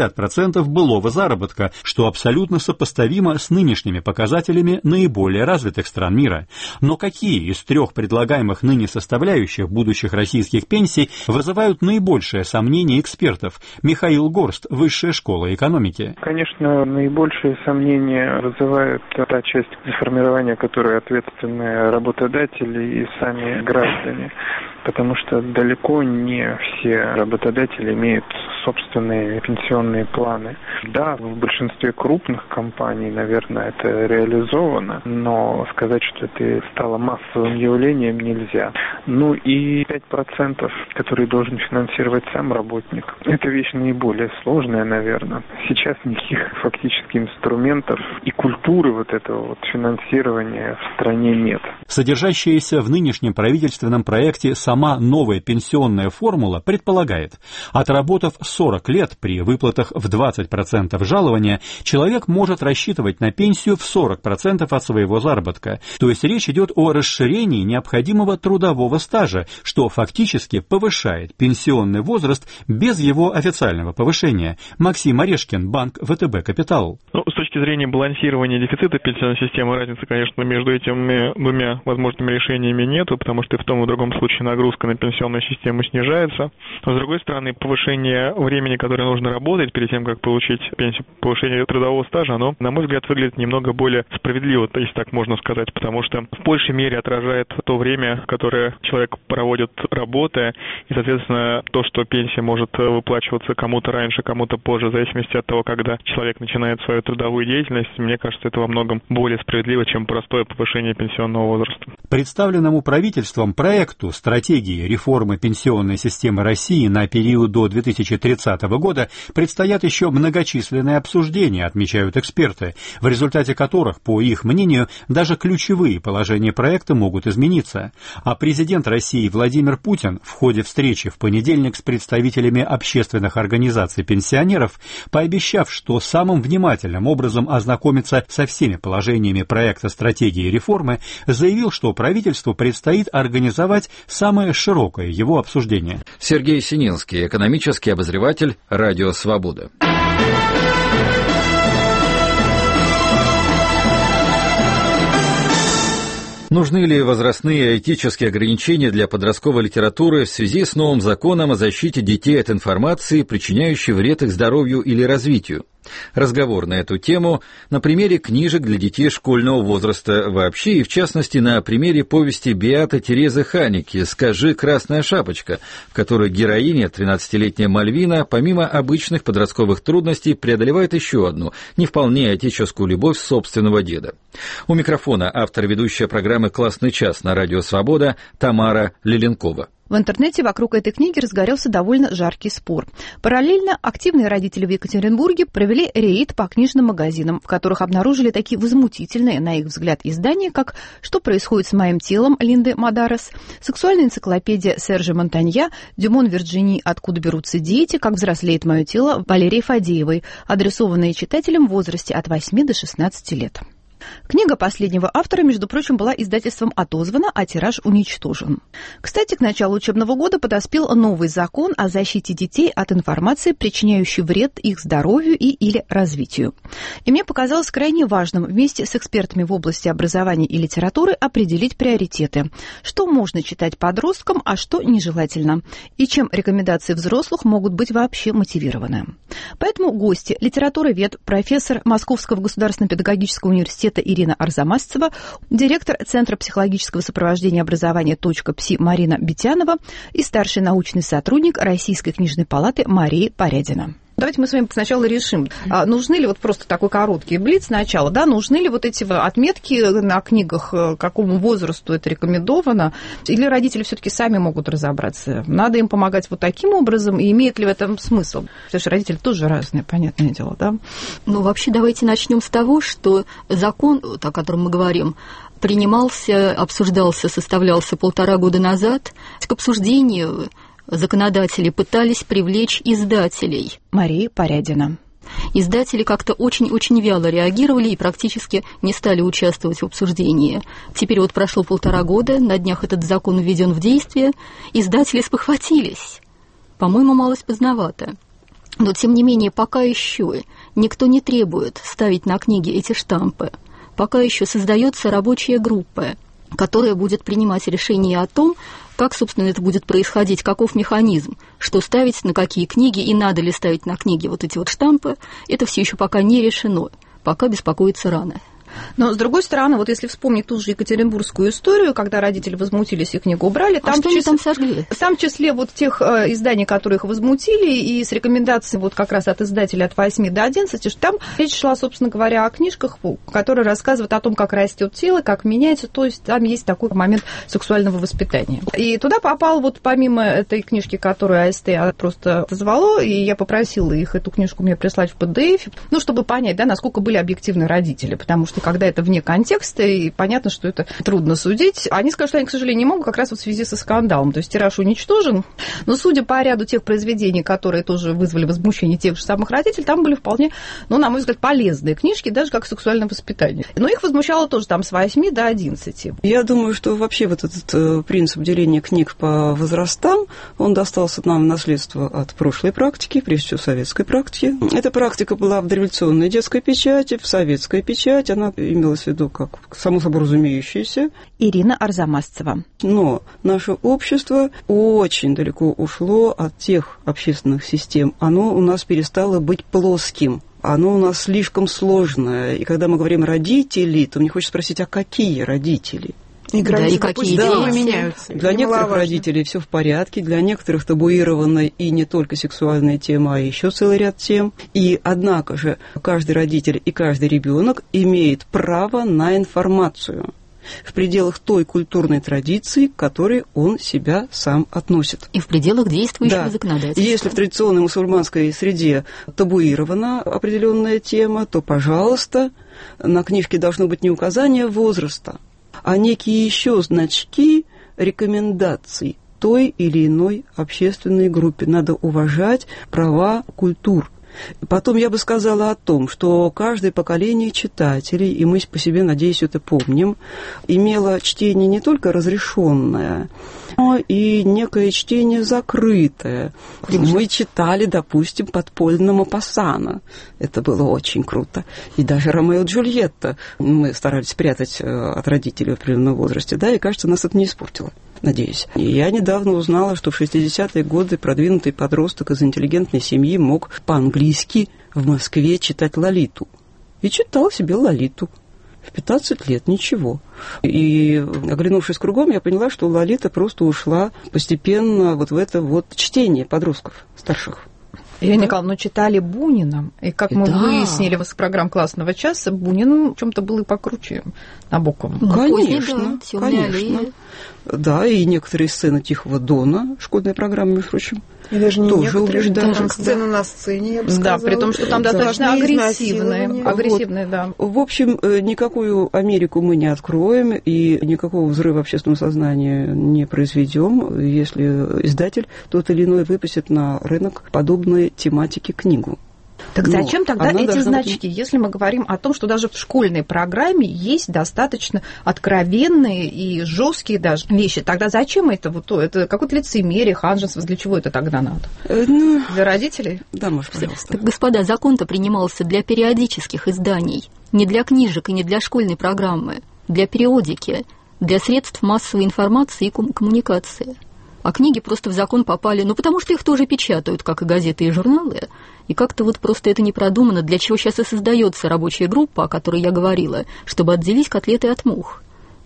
60% былого заработка, что абсолютно сопоставимо с нынешними показателями наиболее развитых стран мира. Но какие из 3 предлагаемых ныне составляющих будущих российских пенсий вызывают наибольшее сомнение экспертов? Михаил Горст, Высшая школа экономики. Конечно, наибольшие сомнения вызывает та часть формирования, которой ответственны работодатели и сами граждане, потому что далеко не все работодатели имеют собственные пенсионные планы. Да, в большинстве крупных компаний, наверное, это реализовано, но сказать, что это стало массовым явлением, нельзя. Ну и 5%, которые должен финансировать сам работник, это вещь наиболее сложная, наверное. Сейчас никаких фактически инструментов и культуры вот этого вот финансирования в стране нет. Содержащаяся в нынешнем правительственном проекте сама новая пенсионная формула предполагает, отработав 40 лет при выплатах в 20% жалования, человек может рассчитывать на пенсию в 40% от своего заработка. То есть речь идет о расширении необходимого трудового стажа, что фактически повышает пенсионный возраст без его официального повышения. Максим Орешкин, банк ВТБ Капитал. С точки зрения балансирования дефицита пенсионной системы, разницы, конечно, между этими двумя возможными решениями нету, потому что и в том и в другом случае нагрузка на пенсионную систему снижается. Но, с другой стороны, повышение времени, которое нужно работать перед тем, как получить пенсию, повышение трудового стажа, оно, на мой взгляд, выглядит немного более справедливо, если так можно сказать, потому что в большей мере отражает то время, которое человек проводит работая, и, соответственно, то, что пенсия может выплачиваться кому-то раньше, кому-то позже, в зависимости от того, когда человек начинает свою трудовую деятельность, мне кажется, это во многом более справедливо, чем простое повышение пенсионного возраста. Представленному правительством проекту стратегии реформы пенсионной системы России на период до 2030 года предстоят еще многочисленные обсуждения, отмечают эксперты, в результате которых, по их мнению, даже ключевые положения проекта могут измениться. А президент России Владимир Путин в ходе встречи в понедельник с представителями общественных организаций пенсионеров, пообещав, что самым внимательным образом ознакомиться со всеми положениями проекта стратегии реформы, заявил, что правительству предстоит организовать самое широкое его обсуждение. Сергей Сининский, экономический обозреватель «Радио Свобода». Нужны ли возрастные этические ограничения для подростковой литературы в связи с новым законом о защите детей от информации, причиняющей вред их здоровью или развитию? Разговор на эту тему на примере книжек для детей школьного возраста вообще и, в частности, на примере повести Беаты Терезы Ханеке «Скажи, красная шапочка», в которой героиня, 13-летняя Мальвина, помимо обычных подростковых трудностей, преодолевает еще одну, не вполне отеческую любовь собственного деда. У микрофона автор ведущая программы «Классный час» на Радио Свобода Тамара Леленкова. В интернете вокруг этой книги разгорелся довольно жаркий спор. Параллельно активные родители в Екатеринбурге провели рейд по книжным магазинам, в которых обнаружили такие возмутительные, на их взгляд, издания, как «Что происходит с моим телом» Линды Мадарес, сексуальная энциклопедия Сержа Монтанья, Дюмон Вирджини «Откуда берутся дети», «Как взрослеет мое тело» Валерии Фадеевой, адресованные читателям в возрасте от 8 до 16 лет. Книга последнего автора, между прочим, была издательством отозвана, а тираж уничтожен. Кстати, к началу учебного года подоспел новый закон о защите детей от информации, причиняющей вред их здоровью и или развитию. И мне показалось крайне важным вместе с экспертами в области образования и литературы определить приоритеты. Что можно читать подросткам, а что нежелательно. И чем рекомендации взрослых могут быть вообще мотивированы. Поэтому гости, литературовед, профессор Московского государственного педагогического университета Ирина Арзамасцева, директор Центра психологического сопровождения образования .пси Марина Битянова и старший научный сотрудник Российской книжной палаты Мария Порядина. Давайте мы с вами сначала решим, нужны ли вот просто такой короткий блиц сначала, да, нужны ли вот эти отметки на книгах, какому возрасту это рекомендовано, или родители все-таки сами могут разобраться? Надо им помогать вот таким образом, и имеет ли в этом смысл? Потому что родители тоже разные, понятное дело, да? Ну, вообще, давайте начнем с того, что закон, о котором мы говорим, принимался, обсуждался, составлялся 1,5 года назад. К обсуждению законодатели пытались привлечь издателей. Мария Порядина. Издатели как-то очень-очень вяло реагировали и практически не стали участвовать в обсуждении. Теперь вот прошло 1,5 года, на днях этот закон введен в действие, издатели спохватились. По-моему, малость поздновато. Но, тем не менее, пока еще никто не требует ставить на книги эти штампы. Пока еще создается рабочая группа, которая будет принимать решение о том, как, собственно, это будет происходить, каков механизм, что ставить на какие книги и надо ли ставить на книги вот эти вот штампы, это все еще пока не решено, пока беспокоиться рано. Но, с другой стороны, вот если вспомнить ту же екатеринбургскую историю, когда родители возмутились и книгу убрали, там, там сожгли? Там в числе вот тех изданий, которые их возмутили, и с рекомендацией вот как раз от издателя от 8 до 11, что там речь шла, собственно говоря, о книжках, которые рассказывают о том, как растет тело, как меняется, то есть там есть такой момент сексуального воспитания. И туда попал вот помимо этой книжки, которую АСТ просто отозвало, и я попросила их эту книжку мне прислать в PDF, ну, чтобы понять, да, насколько были объективны родители, потому что когда это вне контекста, и понятно, что это трудно судить. Они скажут, что они, к сожалению, не могут как раз вот в связи со скандалом. То есть тираж уничтожен. Но судя по ряду тех произведений, которые тоже вызвали возмущение тех же самых родителей, там были вполне, ну, на мой взгляд, полезные книжки, даже как сексуальное воспитание. Но их возмущало тоже там с 8 до 11. Я думаю, что вообще вот этот принцип деления книг по возрастам, он достался нам в наследство от прошлой практики, прежде всего советской практики. Эта практика была в дореволюционной детской печати, в советской печати, она имелась в виду как само собой разумеющееся. Ирина Арзамасцева. Но наше общество очень далеко ушло от тех общественных систем. Оно у нас перестало быть плоским. Оно у нас слишком сложное. И когда мы говорим «родители», то мне хочется спросить, а какие родители? И какие идеи меняются. Для некоторых родителей все в порядке, для некоторых табуирована и не только сексуальная тема, а еще целый ряд тем. И однако же каждый родитель и каждый ребенок имеет право на информацию в пределах той культурной традиции, к которой он себя сам относит. И в пределах действующего законодательства. Если в традиционной мусульманской среде табуирована определенная тема, то, пожалуйста, на книжке должно быть не указание возраста, а некие еще значки рекомендаций той или иной общественной группе. Надо уважать права культур. Потом я бы сказала о том, что каждое поколение читателей, и мы по себе, надеюсь, это помним, имело чтение не только разрешенное, но и некое чтение закрытое. Мы читали, допустим, подпольно Мопассана. Это было очень круто. И даже Ромео и Джульетта мы старались прятать от родителей в определенном возрасте, да, и, кажется, нас это не испортило. Надеюсь. И я недавно узнала, что в 60-е годы продвинутый подросток из интеллигентной семьи мог по-английски в Москве читать «Лолиту». И читал себе «Лолиту». В 15 лет ничего. И, оглянувшись кругом, я поняла, что «Лолита» просто ушла постепенно вот в это вот чтение подростков старших. Ирина Николаевна, читали Бунина, и как мы выяснили с программ «Классного часа», Бунин в чем-то был и покруче Набокова. Конечно, конечно. Да, и некоторые сцены «Тихого Дона», школьная программа, между прочим, и даже не тоже убеждают. Там сцена на сцене, я бы сказала. Да, при том, что там достаточно агрессивные, да. В общем, никакую Америку мы не откроем, и никакого взрыва общественного сознания не произведем, если издатель тот или иной выпустит на рынок подобной тематики книгу. Так зачем тогда эти значки, если мы говорим о том, что даже в школьной программе есть достаточно откровенные и жесткие даже вещи? Тогда зачем это? Вот это какое-то лицемерие, ханжество, для чего это тогда надо? Для родителей? Да, может, пожалуйста. Так, господа, закон-то принимался для периодических изданий, не для книжек и не для школьной программы, для периодики, для средств массовой информации и коммуникации. А книги просто в закон попали, потому что их тоже печатают, как и газеты и журналы, и как-то вот просто это не продумано, для чего сейчас и создается рабочая группа, о которой я говорила, чтобы отделить котлеты от мух.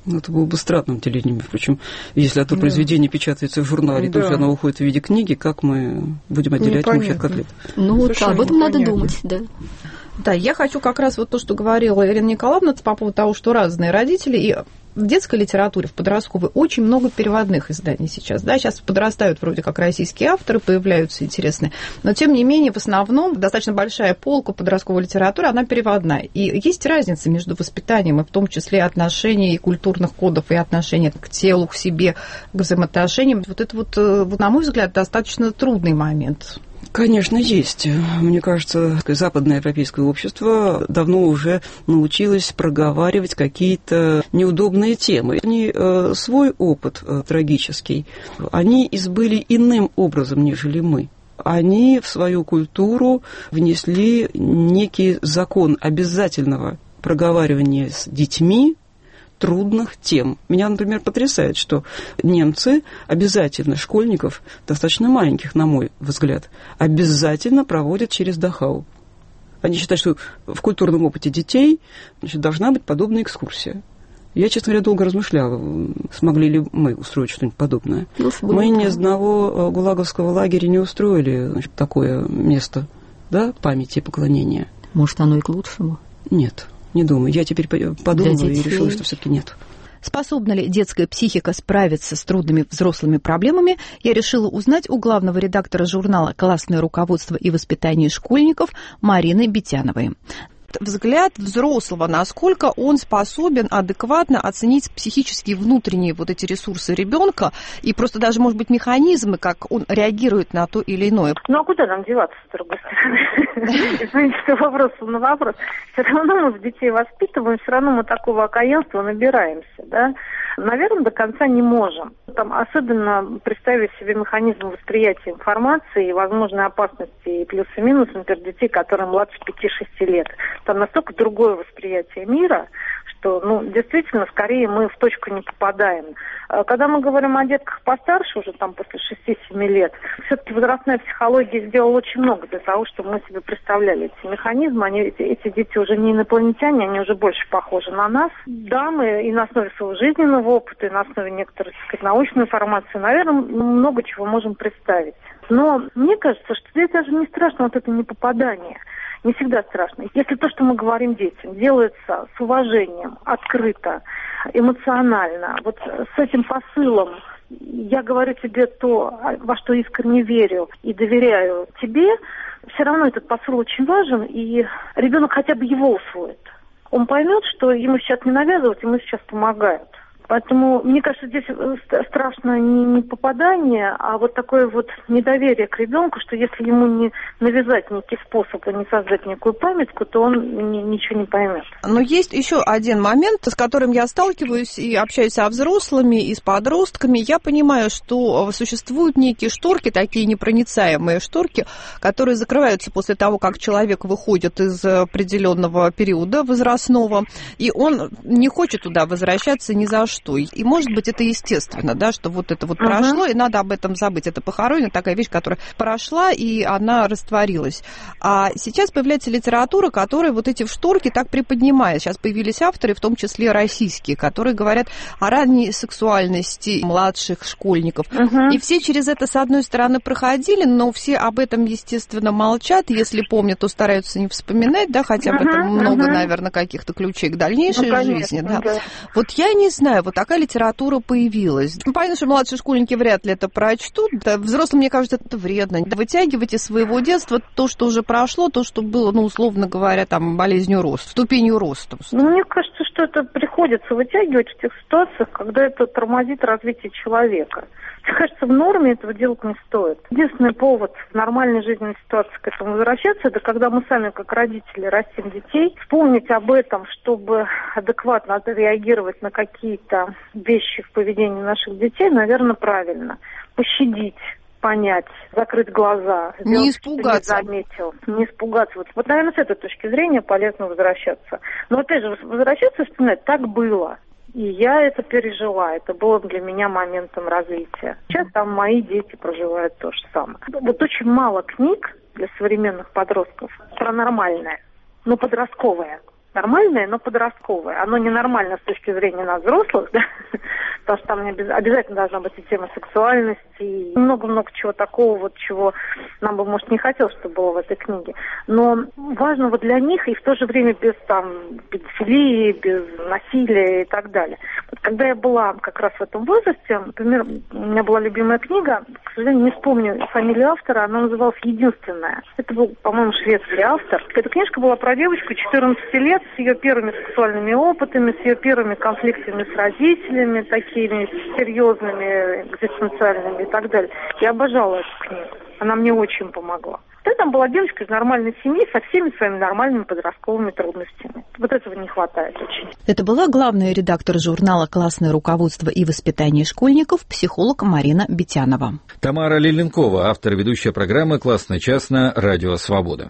Ну, это было бы странным телевидением, впрочем. Если это произведение печатается в журнале, то оно уходит в виде книги, как мы будем отделять мухи от котлет? Ну, вот об этом надо думать, да. Да, я хочу как раз вот то, что говорила Ирина Николаевна по поводу того, что разные родители, и в детской литературе, в подростковой, очень много переводных изданий сейчас. Да, сейчас подрастают вроде как российские авторы, появляются интересные. Но, тем не менее, в основном достаточно большая полка подростковой литературы, она переводная. И есть разница между воспитанием, и в том числе отношений и культурных кодов, и отношения к телу, к себе, к взаимоотношениям. Вот это вот, на мой взгляд, достаточно трудный момент. Конечно, есть. Мне кажется, западноевропейское общество давно уже научилось проговаривать какие-то неудобные темы. Они свой опыт трагический, они избыли иным образом, нежели мы. Они в свою культуру внесли некий закон обязательного проговаривания с детьми трудных тем. Меня, например, потрясает, что немцы обязательно школьников, достаточно маленьких, на мой взгляд, обязательно проводят через Дахау. Они считают, что в культурном опыте детей, значит, должна быть подобная экскурсия. Я, честно говоря, долго размышляла, смогли ли мы устроить что-нибудь подобное. Мы ни одного гулаговского лагеря не устроили, значит, такое место, да, памяти и поклонения. Может, оно и к лучшему? Нет. Не думаю. Я теперь подумала и решила, что все-таки нет. Способна ли детская психика справиться с трудными взрослыми проблемами, я решила узнать у главного редактора журнала «Классное руководство и воспитание школьников» Марины Бетяновой. Взгляд взрослого, насколько он способен адекватно оценить психические внутренние вот эти ресурсы ребенка и просто даже, может быть, механизмы, как он реагирует на то или иное. Ну, а куда нам деваться, с другой стороны? Извините, что вопрос на вопрос. Все равно мы в детей воспитываем, все равно мы такого окаянства набираемся, да? Наверное, до конца не можем. Там, особенно представить себе механизм восприятия информации и возможные опасности и плюсы и минусы, например, детей, которые младше 5-6 лет. Там настолько другое восприятие мира, что, действительно, скорее мы в точку не попадаем. Когда мы говорим о детках постарше, уже там после 6-7 лет, все-таки возрастная психология сделала очень много для того, чтобы мы себе представляли эти механизмы. Эти дети уже не инопланетяне, они уже больше похожи на нас. Да, мы и на основе своего жизненного опыта, и на основе некоторой, так сказать, научной информации, наверное, много чего можем представить. Но мне кажется, что здесь даже не страшно вот это непопадание. Не всегда страшно. Если то, что мы говорим детям, делается с уважением, открыто, эмоционально, вот с этим посылом, я говорю тебе то, во что искренне верю и доверяю тебе, все равно этот посыл очень важен, и ребенок хотя бы его усвоит. Он поймет, что ему сейчас не навязывают, ему сейчас помогают. Поэтому, мне кажется, здесь страшно не попадание, а вот такое вот недоверие к ребенку, что если ему не навязать некий способ и не создать некую памятку, то он ничего не поймет. Но есть еще один момент, с которым я сталкиваюсь и общаюсь со взрослыми, и с подростками. Я понимаю, что существуют некие шторки, такие непроницаемые шторки, которые закрываются после того, как человек выходит из определенного периода возрастного, и он не хочет туда возвращаться ни за что. И, может быть, это естественно, да, что вот это вот прошло, и надо об этом забыть. Это похоронена такая вещь, которая прошла, и она растворилась. А сейчас появляется литература, которая вот эти шторки так приподнимает. Сейчас появились авторы, в том числе российские, которые говорят о ранней сексуальности младших школьников. И все через это, с одной стороны, проходили, но все об этом, естественно, молчат. Если помнят, то стараются не вспоминать, да, хотя бы там много, наверное, каких-то ключей к дальнейшей жизни. Да. Вот я не знаю, вот такая литература появилась. Понятно, что младшие школьники вряд ли это прочтут. Да, взрослым, мне кажется, это вредно. Вытягивать из своего детства то, что уже прошло, то, что было, условно говоря, там, болезнью роста, ступенью роста. Мне кажется, что это приходится вытягивать в тех ситуациях, когда это тормозит развитие человека. Мне кажется, в норме этого делать не стоит. Единственный повод в нормальной жизненной ситуации к этому возвращаться, это когда мы сами, как родители, растим детей, вспомнить об этом, чтобы адекватно отреагировать на какие-то вещи в поведении наших детей, наверное, правильно. Пощадить, понять, закрыть глаза, не испугаться. Не испугаться. Вот, наверное, с этой точки зрения полезно возвращаться. Но, опять же, возвращаться и вспоминать, так было. И я это пережила. Это было для меня моментом развития. Сейчас там мои дети проживают то же самое. Вот очень мало книг для современных подростков про нормальное, но подростковое. нормальное, но подростковое. Оно ненормально с точки зрения нас, взрослых, да, потому что там обязательно должна быть и тема сексуальности, и много-много чего такого, вот чего нам бы, может, не хотелось, чтобы было в этой книге. Но важно вот для них и в то же время без там педофилии, без насилия и так далее. Вот когда я была как раз в этом возрасте, например, у меня была любимая книга, к сожалению, не вспомню фамилию автора, она называлась «Единственная». Это был, по-моему, шведский автор. Эта книжка была про девочку 14 лет с ее первыми сексуальными опытами, с ее первыми конфликтами с родителями, такими серьезными, экзистенциальными и так далее. Я обожала эту книгу. Она мне очень помогла. Там была девочка из нормальной семьи со всеми своими нормальными подростковыми трудностями. Вот этого не хватает очень. Это была главный редактор журнала «Классное руководство и воспитание школьников», психолог Марина Бетянова. Тамара Лиленкова, автор и ведущая программы «Классный час» на Радио Свобода.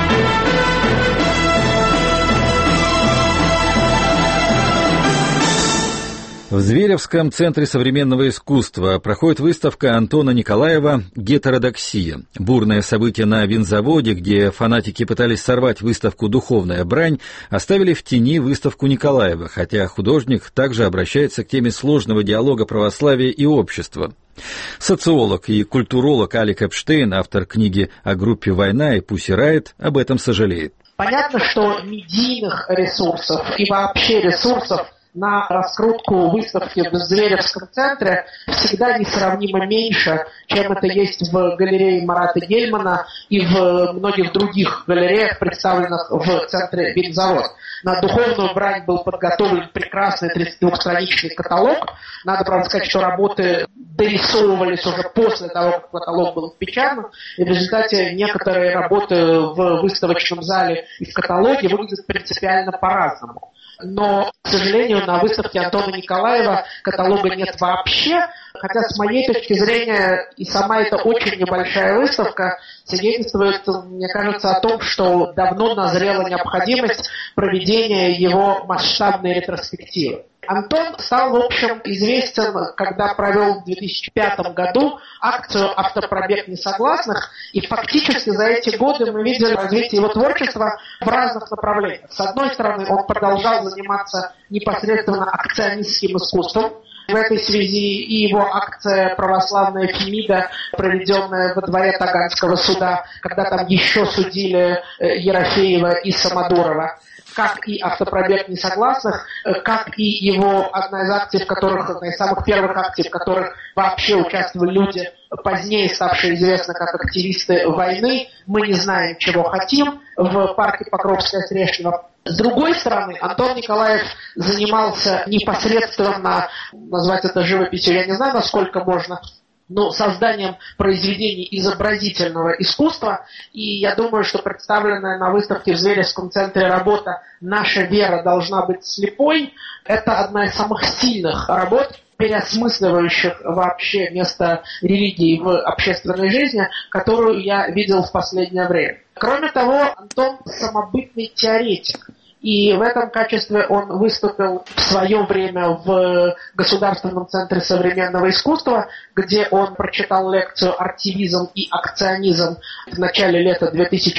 В Зверевском центре современного искусства проходит выставка Антона Николаева «Гетеродоксия». Бурное событие на винзаводе, где фанатики пытались сорвать выставку «Духовная брань», оставили в тени выставку Николаева, хотя художник также обращается к теме сложного диалога православия и общества. Социолог и культуролог Алик Эпштейн, автор книги о группе «Война» и «Пусси Райт», об этом сожалеет. Понятно, что медийных ресурсов и вообще ресурсов на раскрутку выставки в Зверевском центре всегда несравнимо меньше, чем это есть в галерее Марата Гельмана и в многих других галереях, представленных в центре «Винзавод». На «Духовную брань» был подготовлен прекрасный 32-страничный каталог. Надо, правда, сказать, что работы дорисовывались уже после того, как каталог был впечатан, и в результате некоторые работы в выставочном зале и в каталоге выглядят принципиально по-разному. Но, к сожалению, на выставке Антона Николаева каталога нет вообще, хотя с моей точки зрения и сама эта очень небольшая выставка свидетельствует, мне кажется, о том, что давно назрела необходимость проведения его масштабной ретроспективы. Антон стал, в общем, известен, когда провел в 2005 году акцию «Автопробег несогласных», и фактически за эти годы мы видели развитие его творчества в разных направлениях. С одной стороны, он продолжал заниматься непосредственно акционистским искусством. В этой связи и его акция «Православная Фемида», проведенная во дворе Таганского суда, когда там еще судили Ерофеева и Самодурова, как и «Автопробег несогласных», как и его одна из акций, одна из самых первых акций, в которых вообще участвовали люди, позднее ставшие известны как активисты войны, «Мы не знаем, чего хотим», в парке Покровская-Стрешнева. С другой стороны, Антон Николаев занимался непосредственно, назвать это живописью, я не знаю, насколько можно, но созданием произведений изобразительного искусства. И я думаю, что представленная на выставке в Зверевском центре работа «Наша вера должна быть слепой» – это одна из самых сильных работ, переосмысливающих вообще место религии в общественной жизни, которую я видел в последнее время. Кроме того, Антон самобытный теоретик. И в этом качестве он выступил в свое время в Государственном центре современного искусства, где он прочитал лекцию «Артивизм и акционизм» в начале лета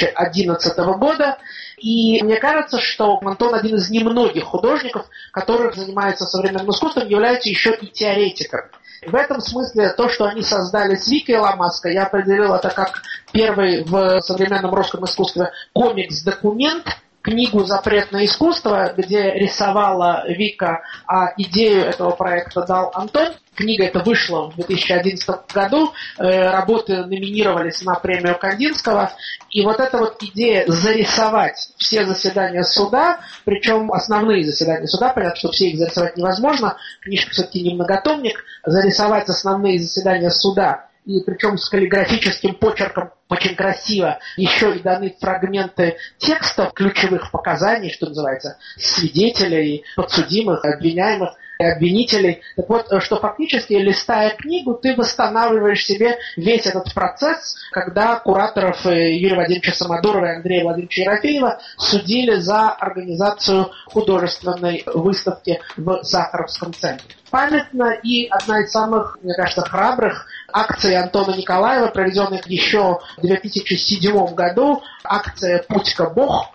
2011 года. И мне кажется, что Антон один из немногих художников, которые занимаются современным искусством, являются еще и теоретиком. В этом смысле то, что они создали с Викой Ломаской, я определил это как первый в современном русском искусстве комикс-документ, книгу «Запретное искусство», где рисовала Вика, а идею этого проекта дал Антон. Книга эта вышла в 2011 году, работы номинировались на премию Кандинского. И вот эта вот идея зарисовать все заседания суда, причем основные заседания суда, понятно, что все их зарисовать невозможно, книжка все-таки не многотомник, зарисовать основные заседания суда, и причем с каллиграфическим почерком очень красиво, еще и даны фрагменты текстов, ключевых показаний, что называется, свидетелей, подсудимых, обвиняемых, обвинителей. Так вот, что фактически, листая книгу, ты восстанавливаешь себе весь этот процесс, когда кураторов Юрия Владимировича Самодурова и Андрея Владимировича Ерофеева судили за организацию художественной выставки в Сахаровском центре. Памятна и одна из самых, мне кажется, храбрых акций Антона Николаева, проведенных еще в 2007 году, акция «Путь ко Бог».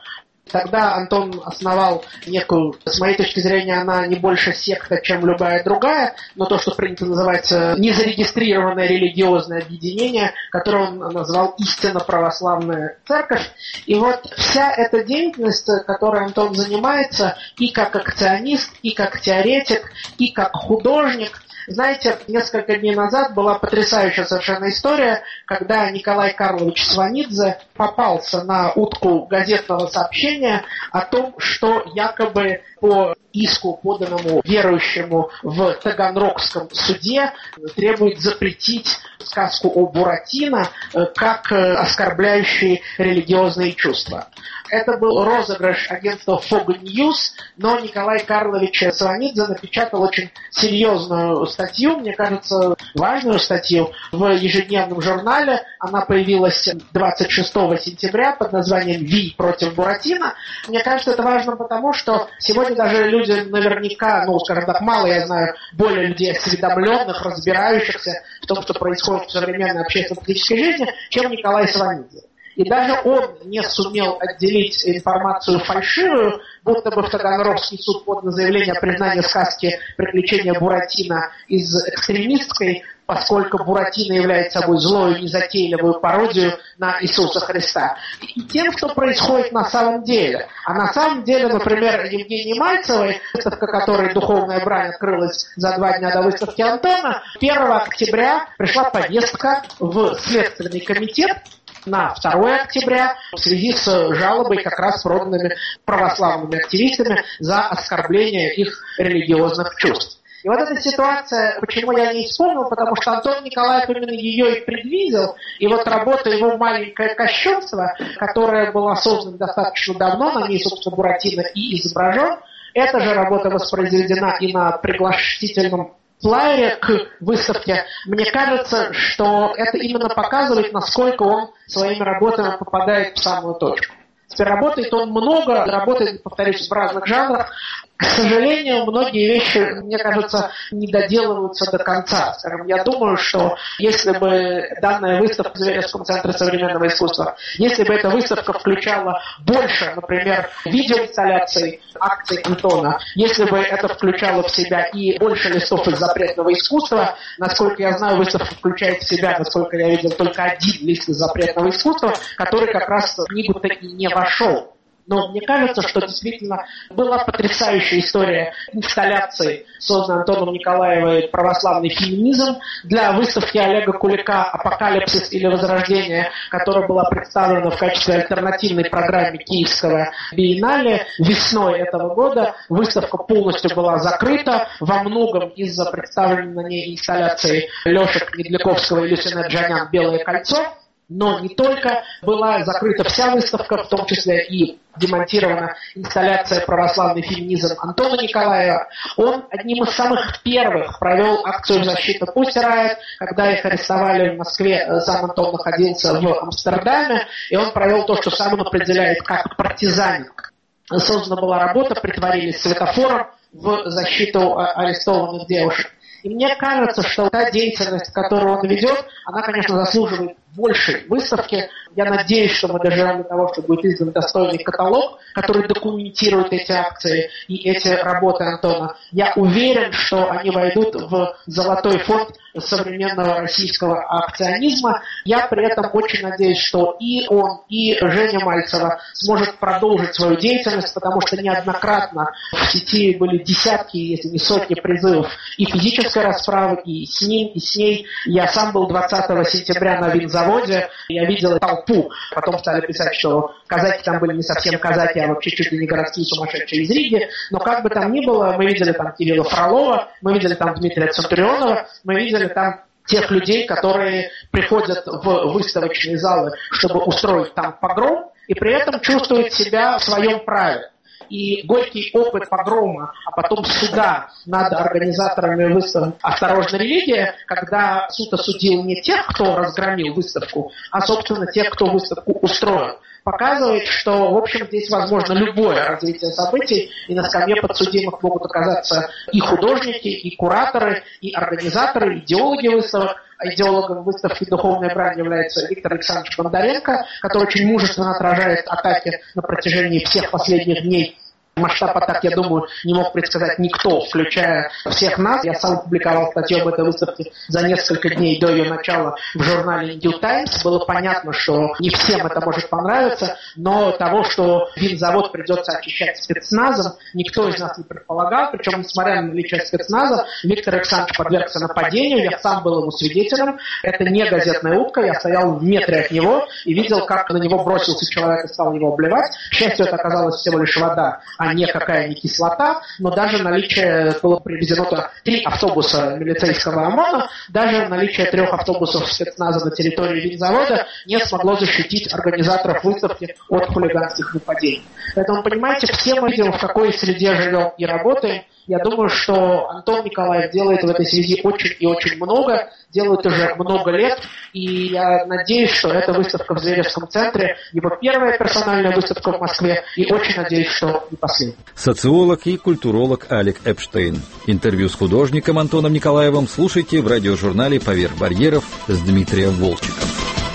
Тогда Антон основал некую, с моей точки зрения, она не больше секта, чем любая другая, но то, что принято называть незарегистрированное религиозное объединение, которое он назвал «Истинно православная церковь». И вот вся эта деятельность, которой Антон занимается, и как акционист, и как теоретик, и как художник. Знаете, несколько дней назад была потрясающая совершенно история, когда Николай Карлович Сванидзе попался на утку газетного сообщения о том, что якобы по иску, поданному верующему в Таганрогском суде, требует запретить сказку о Буратино как оскорбляющий религиозные чувства. Это был розыгрыш агентства Fog News, но Николай Карлович Сванидзе напечатал очень серьезную статью, мне кажется, важную статью в ежедневном журнале. Она появилась 26 сентября под названием «Ви против Буратино». Мне кажется, это важно потому, что сегодня даже люди наверняка, скажем так, мало я знаю более людей осведомленных, разбирающихся в том, что происходит в современной общественно-политической жизни, чем Николай Сванидзе. И даже он не сумел отделить информацию фальшивую, будто бы в Таганрогский суд подано заявление о признании сказки «Приключения Буратино» из экстремистской, поскольку Буратино является собой злую, незатейливую пародию на Иисуса Христа. И тем, что происходит на самом деле. А на самом деле, например, Евгении Мальцевой, выставка которой «Духовная брань» открылась за 2 дня до выставки Антона, 1 октября пришла повестка в Следственный комитет на 2 октября в связи с жалобой как раз проданными православными активистами за оскорбление их религиозных чувств. И вот эта ситуация, почему я не вспомнил, потому что Антон Николаев именно ее и предвидел, и вот работа его «Маленькое кощунство», которая была создана достаточно давно, на ней, собственно, Буратино и изображен, эта же работа воспроизведена и на пригласительном флайере к выставке. Мне кажется, что это именно показывает, насколько он своими работами попадает в самую точку. Теперь работает он много, работает, повторюсь, в разных жанрах. К сожалению, многие вещи, мне кажется, не доделываются до конца. Скажем, я думаю, что если бы данная выставка в Зверевском центре современного искусства, если бы эта выставка включала больше, например, видеоинсталляций акций Антона, если бы это включало в себя и больше листов из запретного искусства, насколько я знаю, выставка включает в себя, насколько я видел, только 1 лист из запретного искусства, который как раз в книгу-то и не вошел. Но мне кажется, что действительно была потрясающая история инсталляции, созданной Антоном Николаевым «Православный феминизм» для выставки Олега Кулика «Апокалипсис или возрождение», которая была представлена в качестве альтернативной программе Киевского биеннале. Весной этого года выставка полностью была закрыта, во многом из-за представленной на ней инсталляции Лёши Медляковского и Люсине Джанян «Белое кольцо». Но не только была закрыта вся выставка, в том числе и демонтирована инсталляция «Православный феминизм» Антона Николаева. Он одним из самых первых провел акцию защиты «Пусть рает», когда их арестовали в Москве, сам Антон находился в Амстердаме, и он провел то, что сам он определяет как партизанинг. Создана была работа, притворились светофором в защиту арестованных девушек. И мне кажется, что та деятельность, которую он ведет, она, конечно, заслуживает большей выставки. Я надеюсь, что мы доживем до того, что будет издан достойный каталог, который документирует эти акции и эти работы Антона. Я уверен, что они войдут в золотой фонд современного российского акционизма. Я при этом очень надеюсь, что и он, и Женя Мальцева сможет продолжить свою деятельность, потому что неоднократно в сети были десятки, если не сотни призывов и физической расправы, и с ним, и с ней. Я сам был 20 сентября на винзаводе, я видел толпу. Потом стали писать, что казаки там были не совсем казаки, а вообще чуть ли не городские сумасшедшие из Риги. Но как бы там ни было, мы видели там Кирилла Фролова, мы видели там Дмитрия Центурионова, мы видели там тех людей, которые приходят в выставочные залы, чтобы устроить там погром, и при этом чувствуют себя в своем праве. И горький опыт погрома, а потом суда над организаторами выставки «Осторожно, религия», когда суд осудил не тех, кто разгромил выставку, а, собственно, тех, кто выставку устроил, показывает, что, в общем, здесь возможно любое развитие событий, и на скамье подсудимых могут оказаться и художники, и кураторы, и организаторы, и идеологи выставок. идеологом выставки «Духовная брань» является Виктор Александрович Бондаренко, который очень мужественно отражает атаки на протяжении всех последних дней. Масштаб атак, я думаю, не мог предсказать никто, включая всех нас. Я сам публиковал статью об этой выставке за несколько дней до ее начала в журнале New Times. Было понятно, что не всем это может понравиться, но того, что винзавод придется очищать спецназом, никто из нас не предполагал. Причем, несмотря на наличие спецназа, Виктор Александрович подвергся нападению. Я сам был его свидетелем. Это не газетная утка. Я стоял в метре от него и видел, как на него бросился человек и стал его обливать. К счастью, это оказалось всего лишь вода, а никакая не кислота, но даже наличие, было привезено 3 автобуса милицейского ОМОНа, даже наличие 3 автобусов спецназа на территории винзавода не смогло защитить организаторов выставки от хулиганских нападений. Поэтому, понимаете, все мы видим, в какой среде живем и работаем. Я думаю, что Антон Николаев делает в этой связи очень и очень много, делает уже много лет, и я надеюсь, что эта выставка в Зверевском центре его первая персональная выставка в Москве, и очень надеюсь, что не последняя. Социолог и культуролог Алек Эпштейн. Интервью с художником Антоном Николаевым слушайте в радиожурнале «Поверх барьеров» с Дмитрием Волчиком.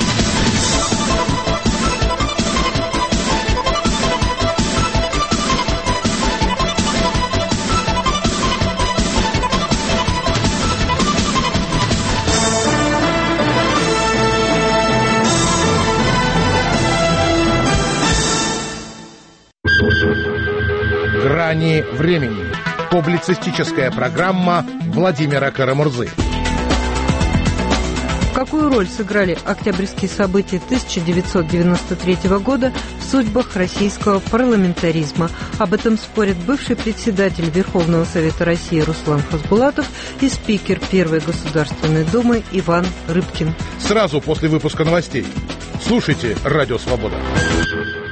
«Грани времени». Публицистическая программа Владимира Карамурзы. Какую роль сыграли октябрьские события 1993 года в судьбах российского парламентаризма? Об этом спорят бывший председатель Верховного Совета России Руслан Хасбулатов и спикер Первой Государственной Думы Иван Рыбкин. Сразу после выпуска новостей. Слушайте «Радио Свобода».